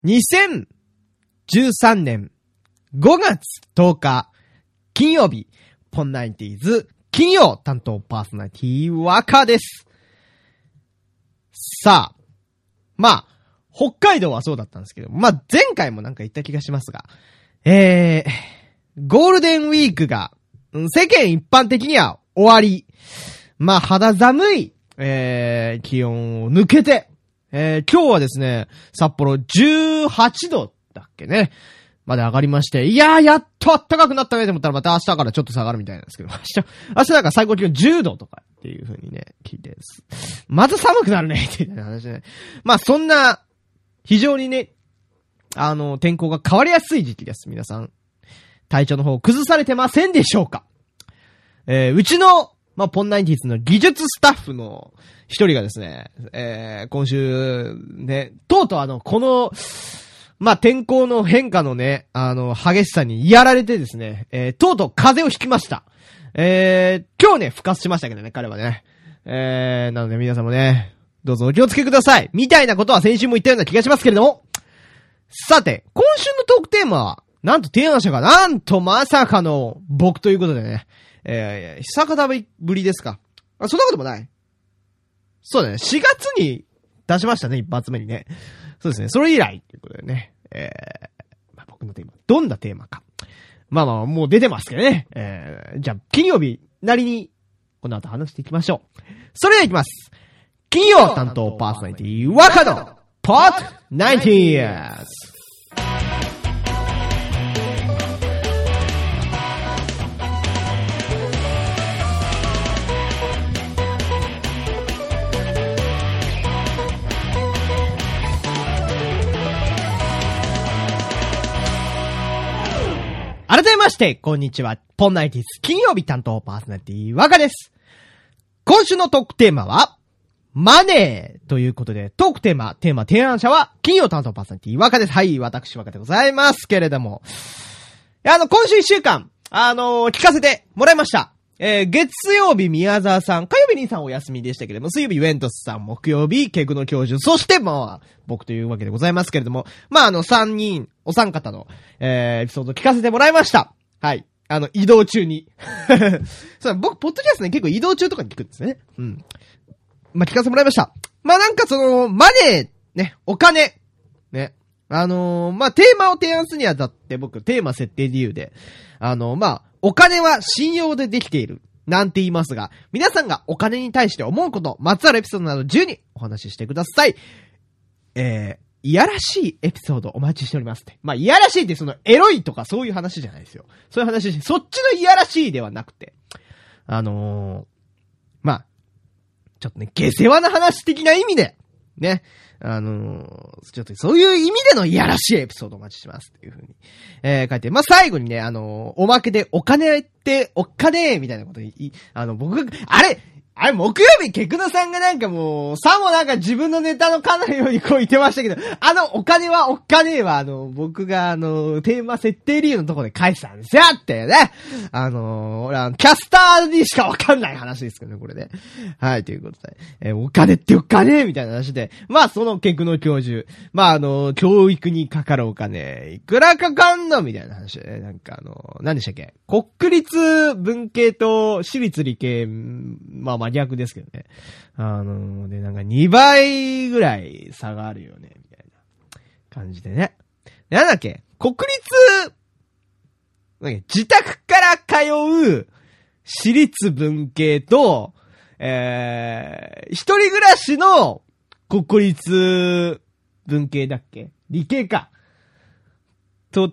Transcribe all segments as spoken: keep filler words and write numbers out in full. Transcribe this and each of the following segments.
にせんじゅうさんねんごがつとおか金曜日、ポンナインティーズ金曜担当パーソナリティ若です。さあ、まあ、北海道はそうだったんですけど、まあ前回もなんか言った気がしますが、えー、ゴールデンウィークが世間一般的には終わり、まあ肌寒い、えー、気温を抜けて、えー、今日はですね、札幌じゅうはちどだっけね、まで上がりまして、いやーやっと暖かくなったねと思ったらまた明日からちょっと下がるみたいなんですけど、明日、明日なんか最高気温じゅうどとかっていう風にね、聞いてです。また寒くなるねっていう話ね。まあそんな、非常にね、あの、天候が変わりやすい時期です。皆さん、体調の方崩されてませんでしょうか？えー、うちの、まあ、ポンナインティーズの技術スタッフの一人がですね、えー、今週、ね、とうとうあの、この、まあ、天候の変化のね、あの、激しさにやられてですね、えー、とうとう風邪をひきました。えー、今日ね、復活しましたけどね、彼はね。えー、なので皆さんもね、どうぞお気をつけください。みたいなことは先週も言ったような気がしますけれども。さて、今週のトークテーマは、なんと提案者がなんとまさかの僕ということでね。えー、久方ぶりですか。あ、そんなこともない。そうだね。しがつに出しましたね、一発目にね。そうですね。それ以来ということでね。えー、まあ、僕のテーマ。どんなテーマか。まあまあ、もう出てますけどね。えー、じゃあ、金曜日なりに、この後話していきましょう。それではいきます。金曜担当パーソナリティ、若のポッドナインティーズ。改めまして、こんにちは。ポンナインティーズ金曜日担当パーソナリティ、若です。今週のトークテーマは、マネーということで、トークテーマ、テーマ提案者は、金曜担当パーソナリティ、若です。はい、私若でございますけれども。あの、今週一週間、あのー、聞かせてもらいました。えー、月曜日宮沢さん、火曜日兄さんお休みでしたけれども、水曜日ウェントスさん、木曜日ケグの教授、そしてまあ、僕というわけでございますけれども、まああの、三人、お三方の、えー、エピソード聞かせてもらいました。はい。あの、移動中に。そう、僕、ポッドキャストね、結構移動中とかに聞くんですね。うん。まあ、聞かせてもらいました。まあ、なんかその、マネー、ね、お金、ね。あのー、まあ、テーマを提案するにあたって、僕、テーマ設定理由で、あのー、まあ、お金は信用でできている。なんて言いますが、皆さんがお金に対して思うこと、まつわるエピソードなどじゅうにお話ししてください。えー、いやらしいエピソードお待ちしておりますって。まあ、いやらしいってそのエロいとかそういう話じゃないですよ。そういう話し、そっちのいやらしいではなくて、あのー、まあ、ちょっとね、下世話な話的な意味で、ね、あのー、ちょっとそういう意味でのいやらしいエピソードお待ちしてますっていう風に、えー、書いて、まあ、最後にね、あのー、おまけでお金っておっかねえみたいなこと言い、あの、僕が、あれあれ、木曜日、ケクノさんがなんかもう、さもなんか自分のネタのかのようにこう言ってましたけど、あの、お金はおっかねえは、あの、僕があの、テーマ設定理由のところで返したんですよってね。あの、俺はキャスターにしかわかんない話ですけどね、これね。はい、ということで。えー、お金っておっかねえみたいな話で、まあ、そのケクノ教授、まあ、あの、教育にかかるお金、いくらかかんのみたいな話で、ね、なんかあの、何でしたっけ？国立文系と私立理系、まあ、真逆ですけどね。あのー、で、なんかにばいぐらい差があるよね、みたいな感じでね。なんだっけ国立、なんか自宅から通う私立文系と、えー、一人暮らしの国立文系だっけ理系か。とって、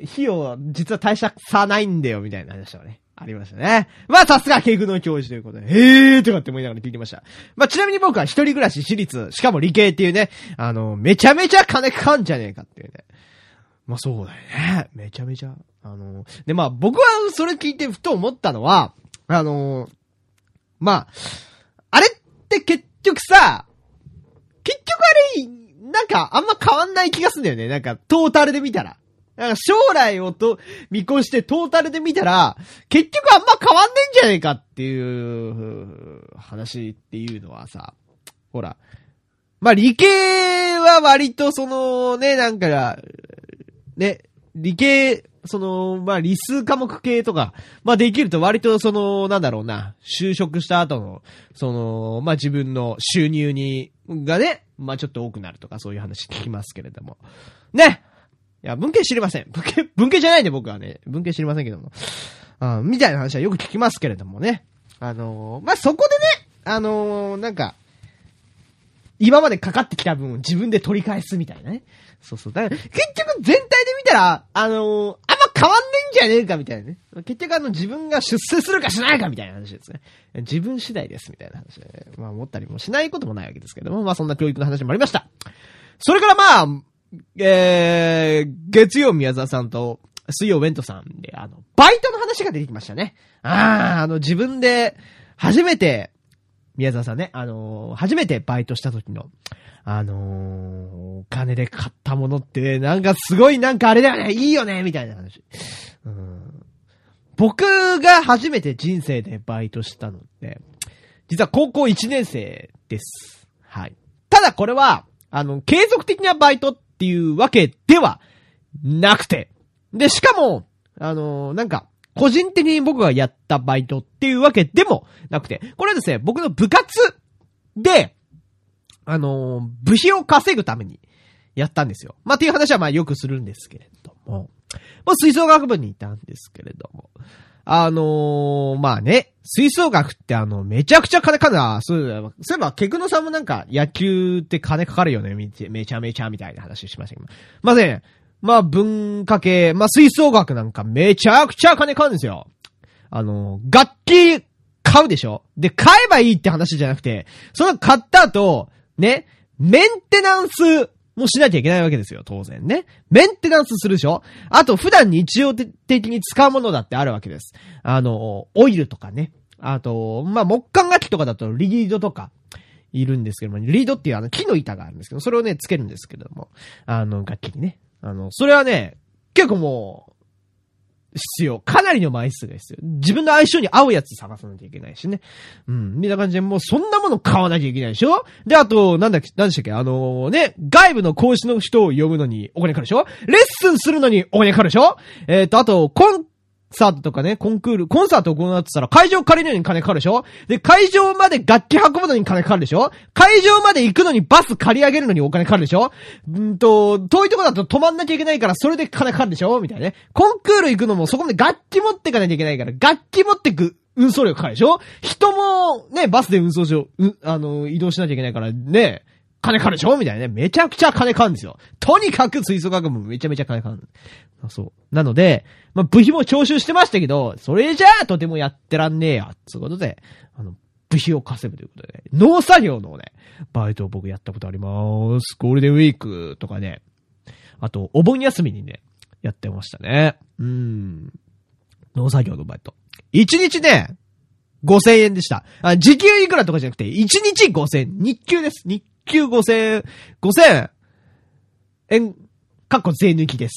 費用、実は大した差ないんだよ、みたいな話をね。ありましたね。まあ、さすがケグの教授ということで、へーとかって思いながら聞いてました。まあ、ちなみに僕は一人暮らし私立、しかも理系っていうね、あの、めちゃめちゃ金かかんじゃねえかっていうね。まあ、そうだよね。めちゃめちゃ。あの、で、まあ、僕はそれ聞いてふと思ったのは、あの、まあ、あれって結局さ、結局あれ、なんかあんま変わんない気がするんだよね。なんか、トータルで見たら。なんか将来をと見越してトータルで見たら、結局あんま変わんねえんじゃねえかっていう話っていうのはさ、ほら、 まあ理系は割とそのね、なんか、ね、理系、その、まあ理数科目系とか、まあできると割とその、なんだろうな、就職した後の、その、まあ自分の収入に、がね、まあちょっと多くなるとかそういう話聞きますけれども。ね。いや、文系知りません。文系、文系じゃないんで僕はね、文系知りませんけども。あみたいな話はよく聞きますけれどもね。あのー、まあそこでね、あのー、なんか、今までかかってきた分を自分で取り返すみたいなね。そうそう。だから、結局全体で見たら、あのー、あんま変わんねえんじゃねえかみたいなね。結局あの自分が出世するかしないかみたいな話ですね。自分次第ですみたいな話で、ね、まあ思ったりもしないこともないわけですけども、まあそんな教育の話もありました。それからまあ、えー、月曜宮沢さんと水曜ウェントさんで、あの、バイトの話が出てきましたね。あー、あの自分で初めて、宮沢さんね、あのー、初めてバイトした時の、あのー、お金で買ったものって、なんかすごいなんかあれだよね、いいよね、みたいな話。うん、僕が初めて人生でバイトしたのって、実は高校いちねん生です。はい。ただこれは、あの、継続的なバイトっていうわけではなくて、で、しかも、あのー、なんか、個人的に僕がやったバイトっていうわけでもなくて、これはですね、僕の部活で、あのー、部費を稼ぐためにやったんですよ。まあ、っていう話はまあよくするんですけれども、まあ、吹奏楽部にいたんですけれども、あのー、まあね、吹奏楽ってあの、めちゃくちゃ金かかるな、そういえば、そういえば、ケクノさんもなんか野球って金かかるよね、めちゃめちゃみたいな話しましたけど、まあね、まあ文化系、まあ吹奏楽なんかめちゃくちゃ金買うんですよ。あの、楽器買うでしょ？で、買えばいいって話じゃなくて、その買った後、ね、メンテナンスもしなきゃいけないわけですよ、当然ね。メンテナンスするでしょ？あと普段日常的に使うものだってあるわけです。あの、オイルとかね。あと、まあ木管楽器とかだとリードとか。いるんですけども、リードっていうあの木の板があるんですけど、それをね、つけるんですけども、あの、楽器にね。あの、それはね、結構もう、必要。かなりの枚数が必要。自分の相性に合うやつ探さなきゃいけないしね。うん。みたいな感じで、もうそんなもの買わなきゃいけないでしょ？で、あと、なんだっけ、なんでしたっけ、あのー、ね、外部の講師の人を呼ぶのにお金かかるでしょ？レッスンするのにお金かかるでしょ？えっと、あと、コン、サートとかね、コンクール、コンサートを行ってたら会場借りるのに金かかるでしょ？で、会場まで楽器運ぶのに金かかるでしょ？会場まで行くのにバス借り上げるのにお金かかるでしょ？んーと、遠いとこだと止まんなきゃいけないからそれで金かかるでしょ？みたいなね。コンクール行くのもそこまで楽器持ってかなきゃいけないから、楽器持ってく運送料かかるでしょ？人もね、バスで運送しよう、う、あの、移動しなきゃいけないからね、金かかるでしょ？みたいなね。めちゃくちゃ金かかるんですよ。とにかく吹奏楽部もめちゃめちゃ金かかる。そう。なので、まあ、部費も徴収してましたけど、それじゃあとてもやってらんねえや、つうことで、あの、部費を稼ぐということで、ね、農作業のね、バイトを僕やったことあります。ゴールデンウィークとかね、あと、お盆休みにね、やってましたね。うーん。農作業のバイト。一日ね、ごせんえんでした。あ、時給いくらとかじゃなくて、一日ごせんえん。日給です。日給ごせんえん。ごせんえん。かっこ税抜きです。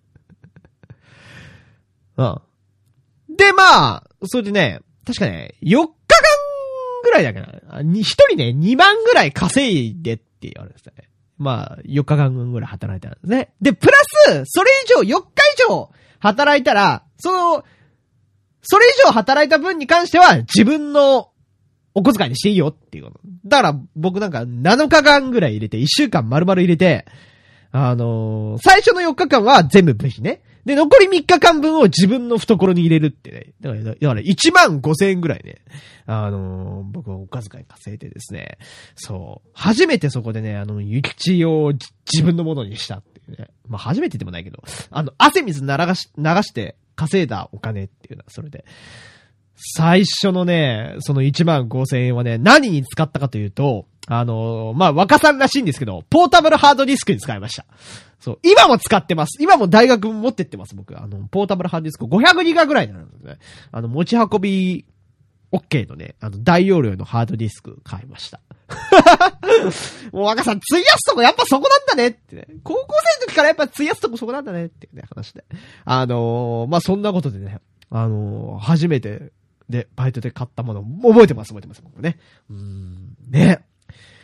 うん。で、まあ、それでね、確かね、よっかかんぐらいだけな。一人ね、にまんぐらい稼いでって言われてたね。まあ、よっかかんぐらい働いたんですね。で、プラス、それ以上、よっか以上働いたら、その、それ以上働いた分に関しては、自分のお小遣いにしていいよっていうこと。だから、僕なんかなのかかんぐらい入れて、いっしゅうかん丸々入れて、あのー、最初のよっかかんは全部部費ね。で、残りみっかかんぶんを自分の懐に入れるってね。だから、だからいちまんごせんえんぐらいね。あのー、僕はお小遣い稼いでですね。そう。初めてそこでね、あの、諭吉を自分のものにしたっていうね。まあ、初めてでもないけど、あの、汗水流し、流して稼いだお金っていうのは、それで。最初のね、そのいちまんごせんえんはね、何に使ったかというと、あのー、まあ、若さんらしいんですけど、ポータブルハードディスクに使いました。そう。今も使ってます。今も大学持ってってます、僕。あの、ポータブルハードディスクごひゃくギガぐらいなんですね。あの、持ち運び OK のね、あの、大容量のハードディスク買いました。もう若さん、費やすとこやっぱそこなんだねってね。高校生の時からやっぱ費やすとこそこなんだねっていうね、話で。あのー、まあ、そんなことでね、あのー、初めてで、バイトで買ったもの、覚えてます、覚えてます、僕ね。うーん、ね。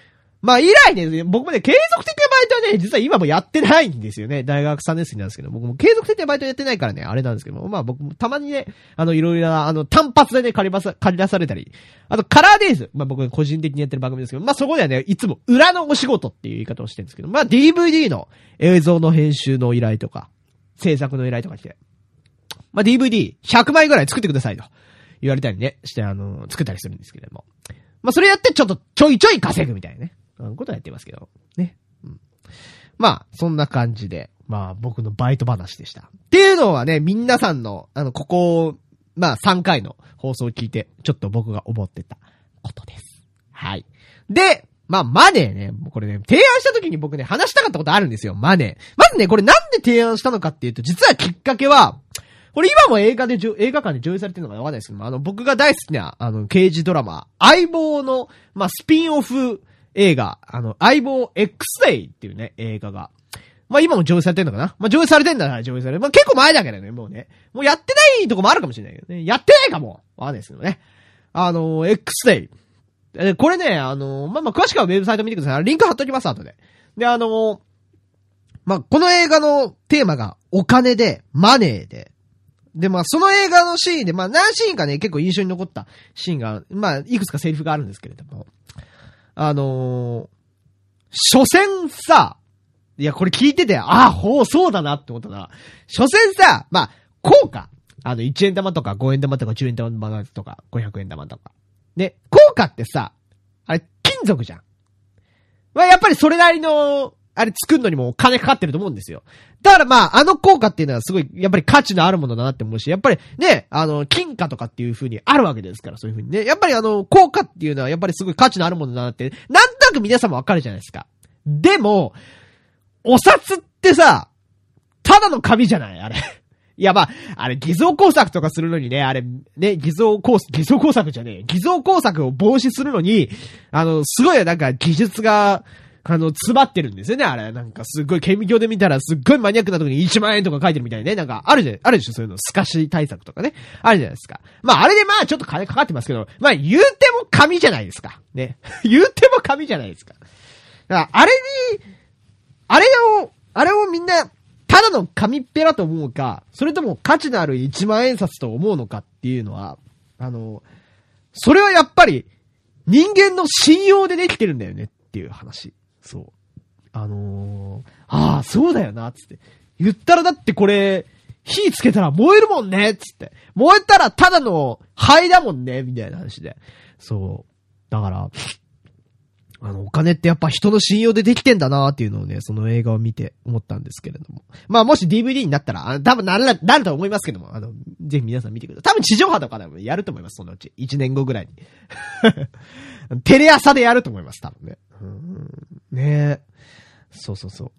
まあ以来ね、僕もね、継続的なバイトはね、実は今もやってないんですよね。大学さんねん生なんですけど、僕も継続的なバイトやってないからね、あれなんですけども、まあ僕もたまにね、あの、いろいろな、あの、単発でね、借りばさ、借り出されたり、あと、カラーデイズ。まあ僕が個人的にやってる番組ですけど、まあそこではね、いつも裏のお仕事っていう言い方をしてるんですけど、まあ ディーブイディー の映像の編集の依頼とか、制作の依頼とか来て、まあ ディーブイディーひゃくまいぐらい作ってくださいと言われたりね、して、あの、作ったりするんですけれども。まあそれやってちょっとちょいちょい稼ぐみたいなね。そういうことはやってますけど。ね。うん。まあ、そんな感じで、まあ僕のバイト話でした。っていうのはね、皆さんの、あの、ここ、まあさんかいの放送を聞いて、ちょっと僕が思ってたことです。はい。で、まあマネーね、これね、提案した時に僕ね、話したかったことあるんですよ、マネー。まずね、これなんで提案したのかっていうと、実はきっかけは、これ今も映画で、映画館で上映されてるのかわかんないですけども、あの、僕が大好きな、あの、刑事ドラマ、相棒の、まあスピンオフ、映画、あの、相棒 X デイっていうね、映画が。まあ今も上映されてんのかな？まあ上映されてんだから上映される。まあ結構前だけどね、もうね。もうやってないとこもあるかもしれないけどね。やってないかもわかんないですけどね。あの、X デイ。え、これね、あの、まあまあ詳しくはウェブサイト見てください。リンク貼っときます、後で。で、あの、まあこの映画のテーマがお金で、マネーで。で、まあその映画のシーンで、まあ何シーンかね、結構印象に残ったシーンが、まあいくつかセリフがあるんですけれども。あのー、所詮さ、いや、これ聞いてて、ああ、ほう、そうだなって思ったな。所詮さ、まあ、効果。あの、いちえん玉とかごえん玉とかじゅうえん玉とかごひゃくえん玉とか。で、効果ってさ、あれ、金属じゃん。まあ、やっぱりそれなりの、あれ作るのにも金かかってると思うんですよ。だからまあ、あの効果っていうのはすごい、やっぱり価値のあるものだなって思うし、やっぱりね、あの、金貨とかっていう風にあるわけですから、そういう風にね。やっぱりあの、効果っていうのはやっぱりすごい価値のあるものだなって、なんとなく皆さんもわかるじゃないですか。でも、お札ってさ、ただの紙じゃないあれ。いやまあ、あれ偽造工作とかするのにね、あれ、ね、偽造工作、偽造工作じゃねえ。偽造工作を防止するのに、あの、すごいなんか技術が、あの、詰まってるんですよね、あれ。なんかすごい顕微鏡で見たらすっごいマニアックなところにいちまんえんとか書いてるみたいにね。なんかあるじゃ、あるでしょ、そういうの。透かし対策とかね。あるじゃないですか。まああれでまあちょっと金かかってますけど、まあ言うても紙じゃないですか。ね。言うても紙じゃないですか。だからあれに、あれを、あれをみんな、ただの紙っぺらと思うか、それとも価値のあるいちまんえん札と思うのかっていうのは、あの、それはやっぱり人間の信用でできてるんだよねっていう話。そう。あのー、ああ、そうだよな、つって。言ったらだってこれ、火つけたら燃えるもんね、つって。燃えたらただの灰だもんね、みたいな話で。そう。だから、あの、お金ってやっぱ人の信用でできてんだなーっていうのをね、その映画を見て思ったんですけれども。まあもし ディーブイディー になったら、あ多分なる、なると思いますけども、あの、ぜひ皆さん見てください。多分地上波とかでもやると思います、そのうち。いちねんごぐらいに。テレ朝でやると思います、多分ね。うんねえ。そうそうそう。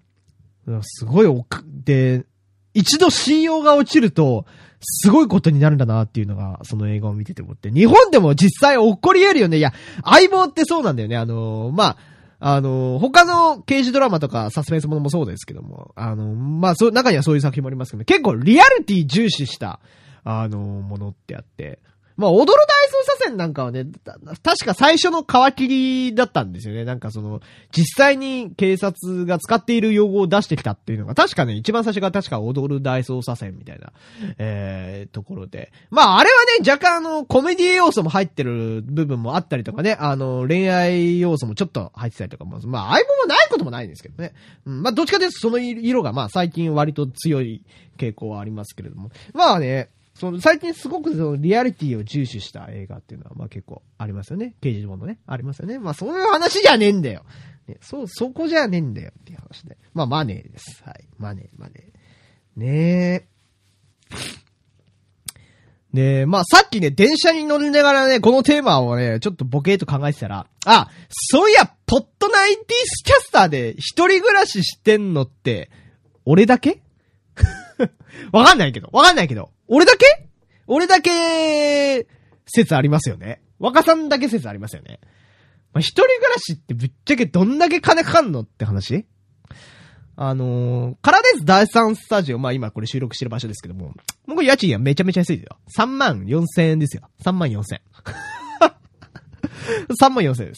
すごいおか、で、一度信用が落ちると、すごいことになるんだなっていうのが、その映画を見てて思って。日本でも実際起こり得るよね。いや、相棒ってそうなんだよね。あのー、まあ、あのー、他の刑事ドラマとかサスペンスものもそうですけども、あのー、まあ、そう、中にはそういう作品もありますけど、結構リアリティ重視した、あのー、ものってあって、まあ、踊る大捜査線なんかはね、確か最初の皮切りだったんですよね。なんかその、実際に警察が使っている用語を出してきたっていうのが、確かね、一番最初が確か踊る大捜査線みたいな、えー、ところで。まあ、あれはね、若干あの、コメディ要素も入ってる部分もあったりとかね、あの、恋愛要素もちょっと入ってたりとかも、まあ、相棒もないこともないんですけどね。うん、まあ、どっちかというとその色が、まあ、最近割と強い傾向はありますけれども。まあね、その最近すごくそのリアリティを重視した映画っていうのはまあ結構ありますよね。刑事ものね。ありますよね。まあそういう話じゃねえんだよ。ね、そう、そこじゃねえんだよっていう話で。まあマネーです。はい。マネー、マネー。ねえ。ねえ、まあさっきね、電車に乗りながらね、このテーマをね、ちょっとボケーと考えてたら、あ、そういや、ポットナインティースキャスターで一人暮らししてんのって、俺だけわかんないけど、わかんないけど、俺だけ俺だけ、説ありますよね。若さんだけ説ありますよね。まあ、一人暮らしってぶっちゃけどんだけ金かかんのって話あのー、カラデス第三スタジオ、まあ今これ収録してる場所ですけども、もう家賃はめちゃめちゃ安いですよ。さんまんよんせんえんですよ。さんまんよんせん。さんまんよんせんえんです。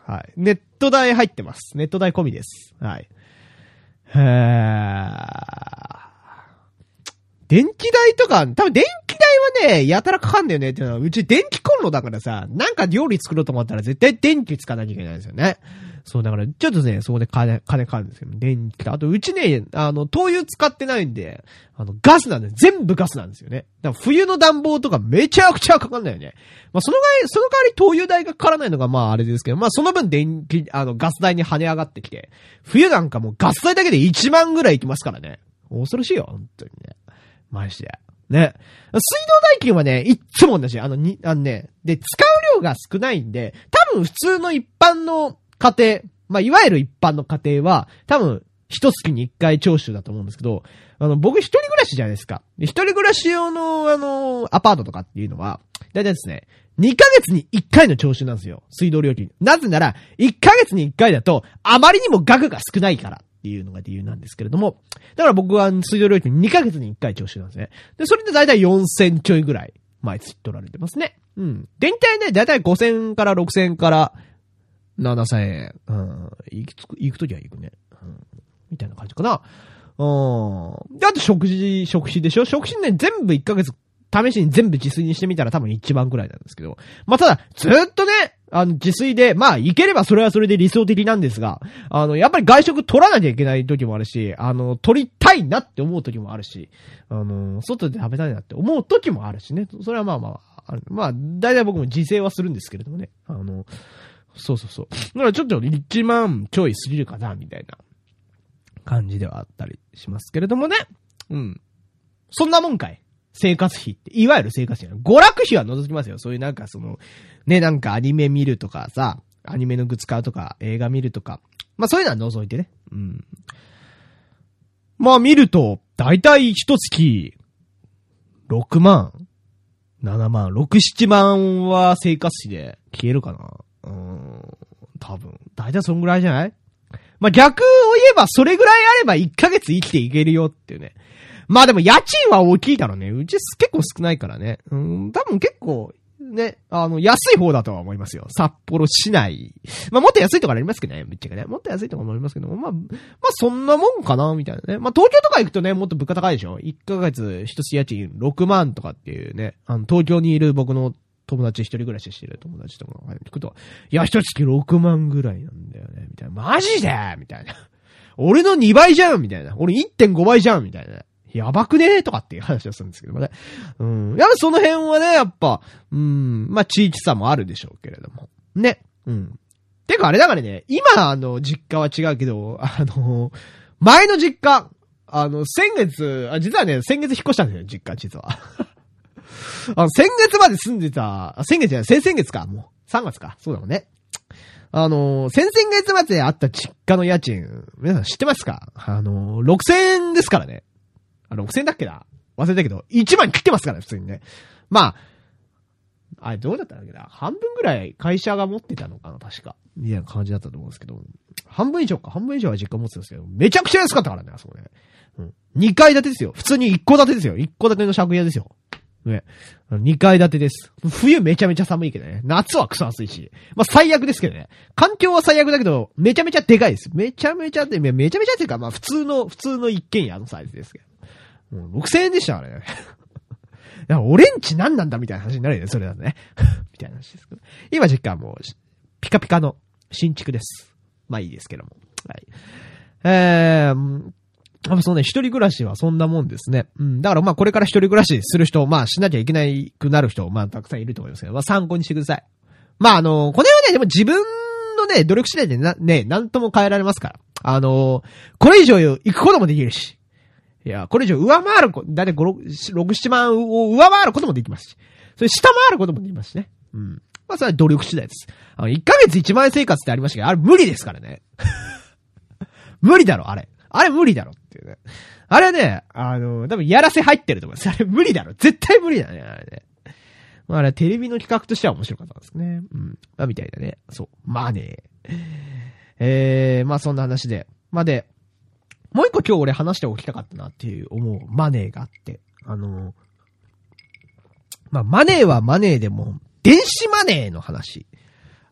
はい。ネット代入ってます。ネット代込みです。はい。へー。電気代とか、多分電気代はね、やたらかかんだよねっていうのは、うち電気コンロだからさ、なんか料理作ろうと思ったら絶対電気使わなきゃいけないんですよね。そう、だから、ちょっとね、そこで金、金かかるんですけど、電気と、あと、うちね、あの、灯油使ってないんで、あの、ガスなんで、全部ガスなんですよね。だから、冬の暖房とかめちゃくちゃかかんないよね。まあ、その代わり、その代わり灯油代がかからないのが、まあ、あれですけど、まあ、その分電気、あの、ガス代に跳ね上がってきて、冬なんかもうガス代だけでいちまんぐらいいきますからね。恐ろしいよ、本当にね。マジで。ね。水道代金はね、いっつも同じ。あの、に、あのね、で、使う量が少ないんで、多分普通の一般の家庭、まあ、いわゆる一般の家庭は、多分、一月に一回徴収だと思うんですけど、あの、僕一人暮らしじゃないですか。一人暮らし用の、あの、アパートとかっていうのは、だいたいですね、にかげつにいっかいの徴収なんですよ。水道料金。なぜなら、いっかげつにいっかいだと、あまりにも額が少ないから。っていうのが理由なんですけれども。だから僕は水道料金にかげつにいっかい徴収なんですね。で、それでだいたいよんせんちょいぐらい毎月取られてますね。うん。電気代ね、だいたいごせんからろくせんからななせんえん。うん。行く、行くときは行くね。うん。みたいな感じかな。うん。で、あと食事、食費でしょ？食費ね、全部いっかげつ試しに全部自炊にしてみたら多分いちまんくらいなんですけど。まあ、ただ、ずーっとね、あの、自炊で、まあ、いければそれはそれで理想的なんですが、あの、やっぱり外食取らなきゃいけない時もあるし、あの、取りたいなって思う時もあるし、あの、外で食べたいなって思う時もあるしね。それはまあまあ、あまあ、大体僕も自炊はするんですけれどもね。あの、そうそうそう。だからちょっといちまんちょい過ぎるかな、みたいな感じではあったりしますけれどもね。うん。そんなもんかい。生活費って。いわゆる生活費。娯楽費は除きますよ。そういうなんかその、ね、なんかアニメ見るとかさ、アニメのグッズ買うとか、映画見るとか。まあそういうのは除いてね。うん。まあ見ると、だいたい一月、ろくまん、ななまん、ろく、ななまんは生活費で消えるかな。うーん。多分。だいたいそんぐらいじゃない？まあ逆を言えばそれぐらいあればいっかげつ生きていけるよっていうね。まあでも家賃は大きいだろうね。うち結構少ないからね。うん、多分結構、ね、あの、安い方だとは思いますよ。札幌市内。まあもっと安いところありますけどね。ぶっちゃけね。もっと安いところもありますけども、まあ、まあそんなもんかな、みたいなね。まあ東京とか行くとね、もっと物価高いでしょ？ いっかげつ一つ家賃ろくまんとかっていうね。あの、東京にいる僕の友達一人暮らししてる友達とかが聞くと、いや、一月ろくまんぐらいなんだよね。みたいな。マジでみたいな。俺のにばいじゃんみたいな。俺 いってんご 倍じゃんみたいな。やばくねーとかっていう話をするんですけどもね。うん。やっぱその辺はね、やっぱ、うん、まあ地域差もあるでしょうけれども。ね。うん。てかあれだからね、今あの、実家は違うけど、あの、前の実家、あの、先月、あ、実はね、先月引っ越したんですよ、実家、実は。あの、先月まで住んでた、先月じゃない、先々月か、もう。さんがつか。そうだもんね。あの、先々月まであった実家の家賃、皆さん知ってますか？あの、ろくせんえんですからね。ろくせんえんだっけな忘れたけど、いちまん切ってますから、普通にね。まあ、あれどうだったんだっけな半分ぐらい会社が持ってたのかな確か。みたいな感じだったと思うんですけど。半分以上か。半分以上は実家持ってたんですけど、めちゃくちゃ安かったからね、あそこね。うん。にかい建てですよ。普通にいっこ建てですよ。いっこ建ての借家ですよ。ね。にかい建てです。冬めちゃめちゃ寒いけどね。夏はクソ暑いし。まあ最悪ですけどね。環境は最悪だけど、めちゃめちゃでかいです。めちゃめちゃで、めちゃめちゃっていうか、まあ普通の、普通の一軒家のサイズですけど。もうろくせんえんでしたからね。いや、俺んち何なんだみたいな話になるよね、それだとね。みたいな話ですけど。今実家はもう、ピカピカの新築です。まあいいですけども。はい。えー、あそうね、一人暮らしはそんなもんですね。うん。だからまあこれから一人暮らしする人、まあしなきゃいけないくなる人、まあたくさんいると思いますけど、まあ参考にしてください。まああの、これはね、でも自分のね、努力次第でな、ね、なんとも変えられますから。あの、これ以上行くこともできるし。いや、これ以上上回るこ、だいたいご、ろく、ななまんを上回ることもできますし。それ下回ることもできますしね。うん。まあそれは努力次第です。あの、いっかげついちまんえん生活ってありましたけど、あれ無理ですからね。無理だろ、あれ。あれ無理だろっていうね。あれね、あの、多分やらせ入ってると思います。あれ無理だろ。絶対無理だね、あれね。まああれテレビの企画としては面白かったんですね。うん。まあみたいなね。そう。まあね。えー、まあそんな話で。まあで、もう一個今日俺話しておきたかったなっていう思うマネーがあって。あの、まあマネーはマネーでも、電子マネーの話。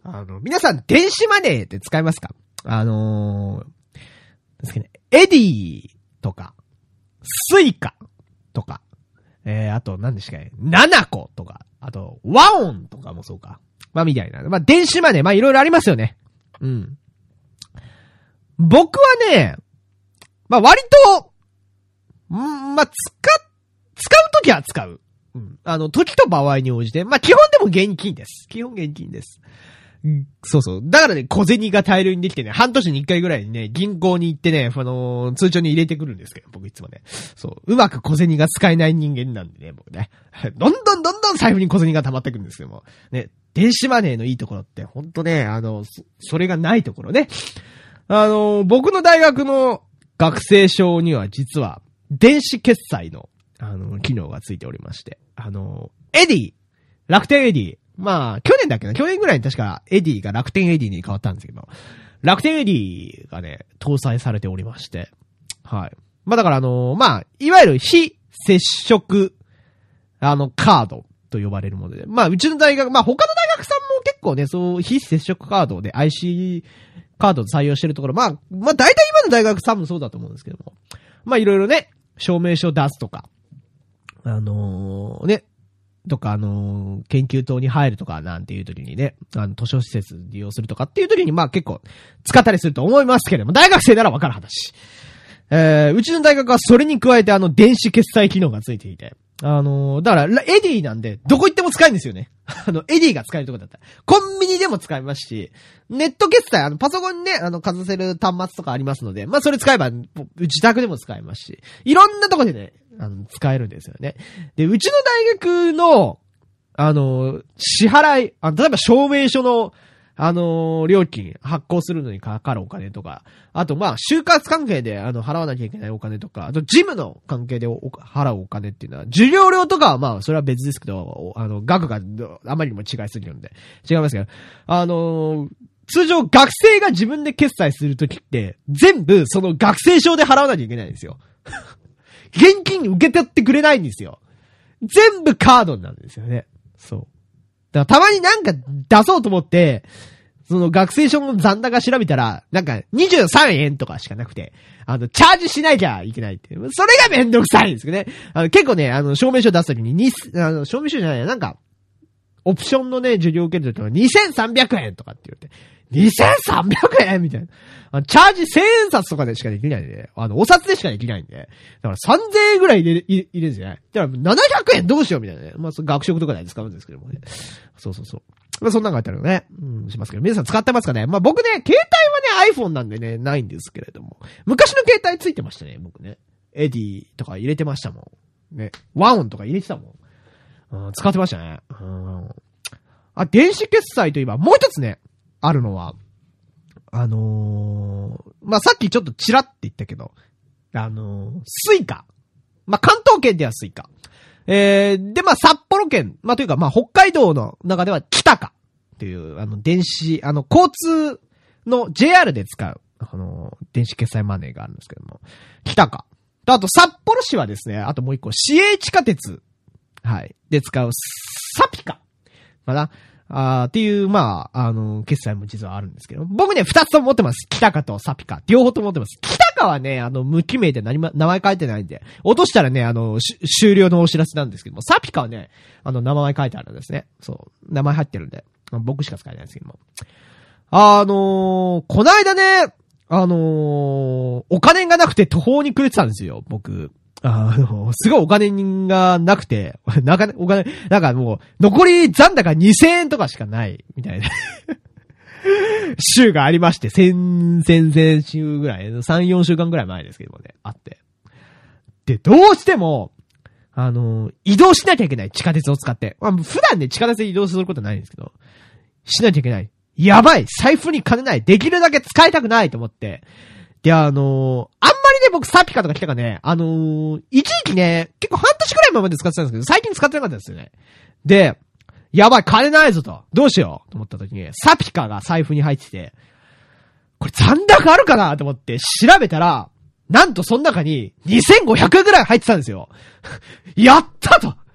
あの、皆さん電子マネーって使いますか？あのー、ですけどね、エディとか、スイカとか、えー、あと何でしたっけ？ナナコとか、あと、ワオンとかもそうか。まあ、みたいな。まあ、電子マネー、まあ、いろいろありますよね。うん。僕はね、まあ、割と、んまあ、使、使うときは使う。うん。あの、時と場合に応じて、まあ、基本でも現金です。基本現金です。うん、そうそう。だからね、小銭が大量にできてね、半年に一回ぐらいにね、銀行に行ってね、あのー、通帳に入れてくるんですけど、僕いつもね。そう。うまく小銭が使えない人間なんでね、僕ね。どんどんどんどん財布に小銭が溜まってくるんですけども。ね、電子マネーのいいところって、ほんとね、あの、そ、それがないところね。あのー、僕の大学の学生証には実は、電子決済の、あのー、機能がついておりまして。あのー、エディ、楽天エディ、まあ、去年だっけな、去年ぐらいに確かエディが楽天エディに変わったんですけど、楽天エディがね、搭載されておりまして、はい。まあだからあのー、まあ、いわゆる非接触、あの、カードと呼ばれるもので、まあ、うちの大学、まあ他の大学さんも結構ね、そう、非接触カードで アイシー カードを採用してるところ、まあ、まあ大体今の大学さんもそうだと思うんですけども、まあいろいろね、証明書出すとか、あのー、ね、とか、あのー、研究棟に入るとかなんていう時にね、あの、図書施設利用するとかっていう時に、まあ結構使ったりすると思いますけれども、大学生ならわかる話。えー、うちの大学はそれに加えてあの、電子決済機能がついていて、あのー、だから、エディなんで、どこ行っても使えるんですよね。あの、エディが使えるとこだったら。コンビニでも使えますし、ネット決済、あの、パソコンにね、あの、かざせる端末とかありますので、まあ、それ使えば、自宅でも使えますし、いろんなとこでね、あの、使えるんですよね。で、うちの大学の、あの、支払い、あの、例えば証明書の、あのー、料金発行するのにかかるお金とか、あとまあ、就活関係であの、払わなきゃいけないお金とか、あと事務の関係でお払うお金っていうのは、授業料とかはまあ、それは別ですけど、あの、額があまりにも違いすぎるんで、違いますけど、あのー、通常学生が自分で決済するときって、全部その学生証で払わなきゃいけないんですよ。現金受け取ってくれないんですよ。全部カードなんですよね。そう。だからたまになんか出そうと思って、その学生証の残高調べたら、なんかにじゅうさんえんとかしかなくて、あの、チャージしなきゃいけないって。それがめんどくさいんですよね。あの、結構ね、あの、証明書出すときに、に、あの、証明書じゃないや、なんか、オプションのね、授業を受けるときはにせんさんびゃくえんとかって言って、にせんさんびゃくえんみたいな。あのチャージせんえん札とかでしかできないんで、あの、お札でしかできないんで、だからさんぜんえんぐらい入れ、入れるんですよね。だからななひゃくえんどうしようみたいなね。まあ、学食とかで使うんですけどもね。そうそうそう。まあ、そんなのがあったらね、うん、しますけど、皆さん使ってますかね？まあ、僕ね、携帯はね、iPhone なんでね、ないんですけれども。昔の携帯ついてましたね、僕ね。エディとか入れてましたもん。ね。ワオンとか入れてたもん。うん、使ってましたね。うん。あ、電子決済といえば、もう一つね、あるのは、あのー、まあ、さっきちょっとチラって言ったけど、あのー、スイカ。まあ、関東圏ではスイカ。えー、で、まあ、札幌県、まあ、というか、まあ、北海道の中では、キタカっていう、あの、電子、あの、交通の ジェイアール で使う、あの、電子決済マネーがあるんですけども、キタカ。あと、札幌市はですね、あともう一個、市営地下鉄、はい、で使う、サピカ。かな。あーっていう、まあ、あの、決済も実はあるんですけど、僕ね、二つとも持ってます。キタカとサピカ。両方とも持ってます。キタカはね、あの、無記名で何も、名前書いてないんで、落としたらね、あの、終了のお知らせなんですけども、サピカはね、あの、名前書いてあるんですね。そう。名前入ってるんで、僕しか使えないんですけども。あのー、こないだね、あのー、お金がなくて途方に暮れてたんですよ、僕。あの、すごいお金がなくて、なかなかお金、なんかもう、残り残高にせんえんとかしかない、みたいな。週がありまして、先、先々週ぐらい、さん、よんしゅうかんぐらい前ですけどもね、あって。で、どうしても、あの、移動しなきゃいけない、地下鉄を使って。まあ、普段ね、地下鉄で移動することないんですけど、しなきゃいけない。やばい、財布に金ない、できるだけ使いたくないと思って、で、あのー、あんまりね、僕、サピカとか来たかね、あのー、一時期ね、結構半年くらい前まで使ってたんですけど、最近使ってなかったんですよね。で、やばい、金ないぞと。どうしようと思った時に、サピカが財布に入ってて、これ残高あるかなと思って調べたら、なんとその中ににせんごひゃくえんくらい入ってたんですよ。やったと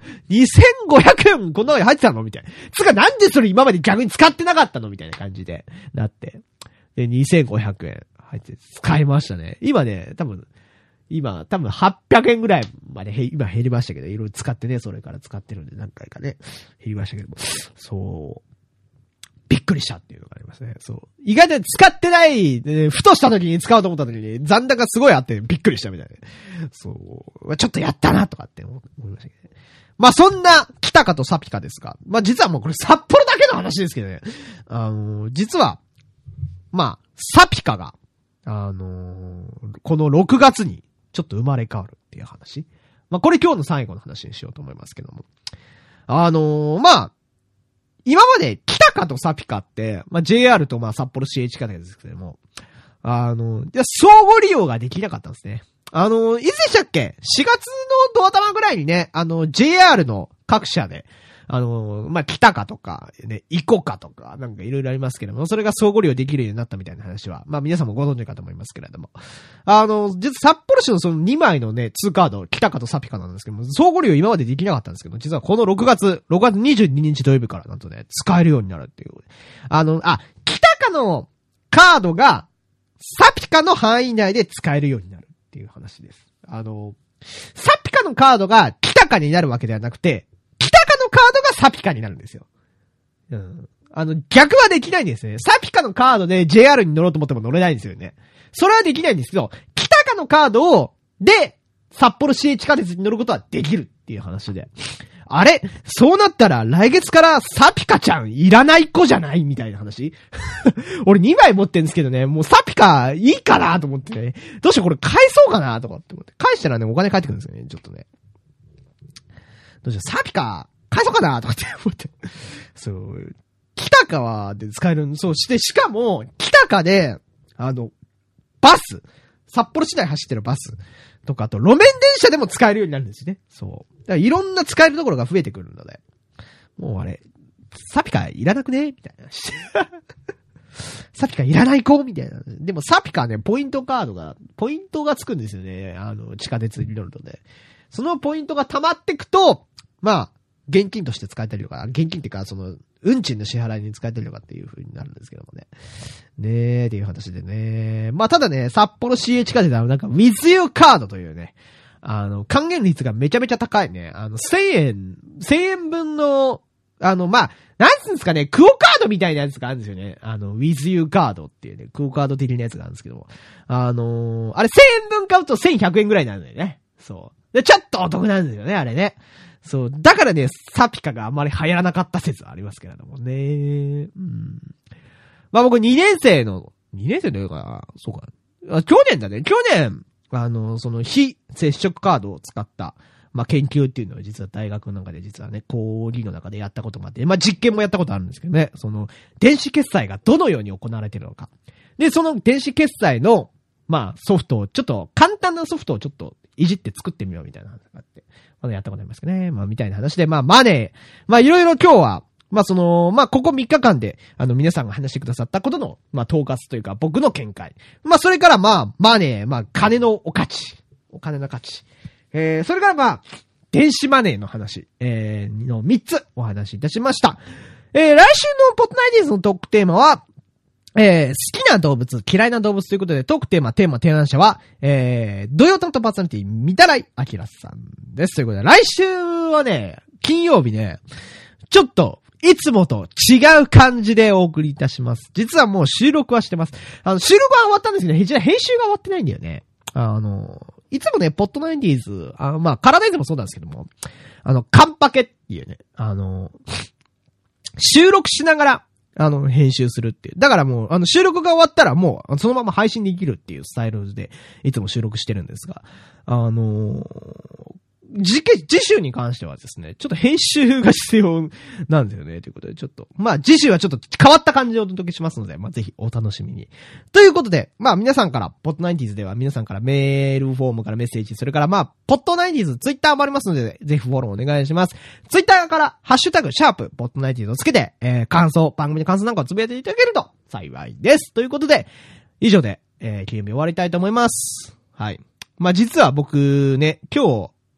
にせんごひゃくえんこんなのに入ってたのみたいな。つかなんでそれ今まで逆に使ってなかったのみたいな感じで、なって。で、にせんごひゃくえん入って使いましたね。今ね、多分、今、多分はっぴゃくえんぐらいまでへ、今減りましたけど、いろいろ使ってね、それから使ってるんで何回かね、減りましたけども。そう。びっくりしたっていうのがありますね。そう。意外と使ってない、ね、ふとした時に使おうと思った時に残高すごいあってびっくりしたみたいな。そう。ちょっとやったなとかって思いましたけどね。まあそんな、北かとサピカですが、まあ実はもうこれ札幌だけの話ですけどね。あのー、実は、まあ、サピカが、あのー、このろくがつにちょっと生まれ変わるっていう話。まあこれ今日の最後の話にしようと思いますけども。あのー、まあ、今まで北かとサピカって、まあ ジェイアール とまあ札幌 シーエイチ かですけども、あの、いや、相互利用ができなかったんですね。あの、いつでしたっけ ?しがつのドア玉ぐらいにね、あの、ジェイアール の各社で、あの、まあ、北かとか、ね、イコかとか、なんかいろいろありますけども、それが相互利用できるようになったみたいな話は、まあ、皆さんもご存知かと思いますけれども。あの、実は札幌市のそのにまいのね、ツーカード、北かとサピカなんですけども、相互利用今までできなかったんですけど、実はこのろくがつ、ろくがつにじゅうににち土曜日からなんとね、使えるようになるっていう。あの、あ、北かのカードが、サピカの範囲内で使えるようになるっていう話です。あの、サピカのカードが北かになるわけではなくて、北かのカードがサピカになるんですよ。うん。あの、逆はできないんですね。サピカのカードで ジェイアール に乗ろうと思っても乗れないんですよね。それはできないんですけど、北かのカードを、で、札幌市営地下鉄に乗ることはできるっていう話で。あれそうなったら来月からサピカちゃんいらない子じゃないみたいな話俺にまい持ってるんですけどね、もうサピカいいかなと思ってね。どうしようこれ返そうかなとかって思って。返したらね、お金返ってくるんですよね、ちょっとね。どうしよう、サピカ返そうかなとかって思って。そう。北川で使える、そうして、しかも、北川で、あの、バス、札幌市内走ってるバスとか、あと路面電車でも使えるようになるんですよね。そう。だからいろんな使えるところが増えてくるので、もうあれ、サピカいらなくねみたいな。サピカいらない子みたいな。でもサピカね、ポイントカードが、ポイントがつくんですよね。あの、地下鉄に乗るので。そのポイントが溜まってくと、まあ、現金として使えたりとか、現金っていうか、その、運賃の支払いに使えたりとかっていう風になるんですけどもね。ねえ、っていう話でね。まあ、ただね、札幌 シーエイチ カードでなんか、With You カードというね、あの、還元率がめちゃめちゃ高いね。あの、せんえん、せんえんぶんの、あの、まあ、なんつうんですかね、クオカードみたいなやつがあるんですよね。あの、With You カードっていうね、クオカード的なやつがあるんですけども。あのー、あれせんえんぶん買うとせんひゃくえんぐらいになるんだよね。そう。で、ちょっとお得なんですよね、あれね。そう。だからね、サピカがあまり流行らなかった説はありますけれどもね。うん。まあ僕にねん生の、にねん生のよかなそうか。あ、去年だね。去年、あの、その非接触カードを使った、まあ研究っていうのを実は大学の中で実はね、講義の中でやったこともあって、まあ実験もやったことあるんですけどね。その、電子決済がどのように行われているのか。で、その電子決済の、まあソフトを、ちょっと簡単なソフトをちょっといじって作ってみようみたいな話があって。まだやったことありますけどね。まあ、みたいな話で、まあ、マネー。まあ、いろいろ今日は、まあ、その、まあ、ここみっかかんで、あの、皆さんが話してくださったことの、まあ、統括というか、僕の見解。まあ、それから、まあ、マネー、まあ、金のお価値。お金の価値。えー、それから、まあ、電子マネーの話、えー、のみっつお話しいたしました。えー、来週のポットナイティーズのトークテーマは、えー、好きな動物、嫌いな動物ということで、トークテーマ、テーマ、提案者は、えー、土曜担当パーソナリティ、みたらいあきらさんです。ということで、来週はね、金曜日ね、ちょっと、いつもと違う感じでお送りいたします。実はもう収録はしてます。あの、収録は終わったんですけど、編集が終わってないんだよね。あの、いつもね、ポットナインティーズ、あの、まあ、カラダイズもそうなんですけども、あの、カンパケっていうね、あの、収録しながら、あの、編集するっていう。だからもう、あの、収録が終わったらもう、そのまま配信できるっていうスタイルで、いつも収録してるんですが、あのー、次回、次週に関してはですね、ちょっと編集が必要なんですよね、ということで、ちょっと、まあ、次週はちょっと変わった感じでお届けしますので、まあ、ぜひお楽しみに。ということで、まあ、皆さんから、ポットナインティーズでは皆さんからメールフォームからメッセージ、それからまあ、ポットナインティーズ、ツイッターもありますので、ぜひフォローお願いします。ツイッターから、ハッシュタグ、シャープ、ポットナインティーズをつけて、えー、感想、番組の感想なんかをつぶやいていただけると、幸いです。ということで、以上で、えー、記念日終わりたいと思います。はい。まあ、実は僕ね、今日、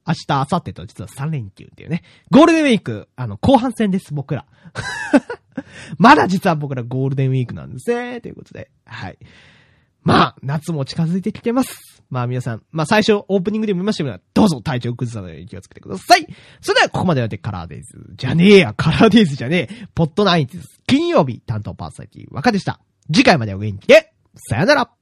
明日、明後日と実はさん連休っていうね。ゴールデンウィーク、あの、後半戦です、僕ら。まだ実は僕らゴールデンウィークなんですね。ということで。はい。まあ、夏も近づいてきてます。まあ皆さん、まあ最初オープニングでも言いましたけど、どうぞ体調崩さないように気をつけてください。それではここまでやってカラーデイズ。じゃねえや、カラーデイズじゃねえ。ポッドナインティーズ。金曜日担当パーソナリティ、若でした。次回までお元気で、さよなら。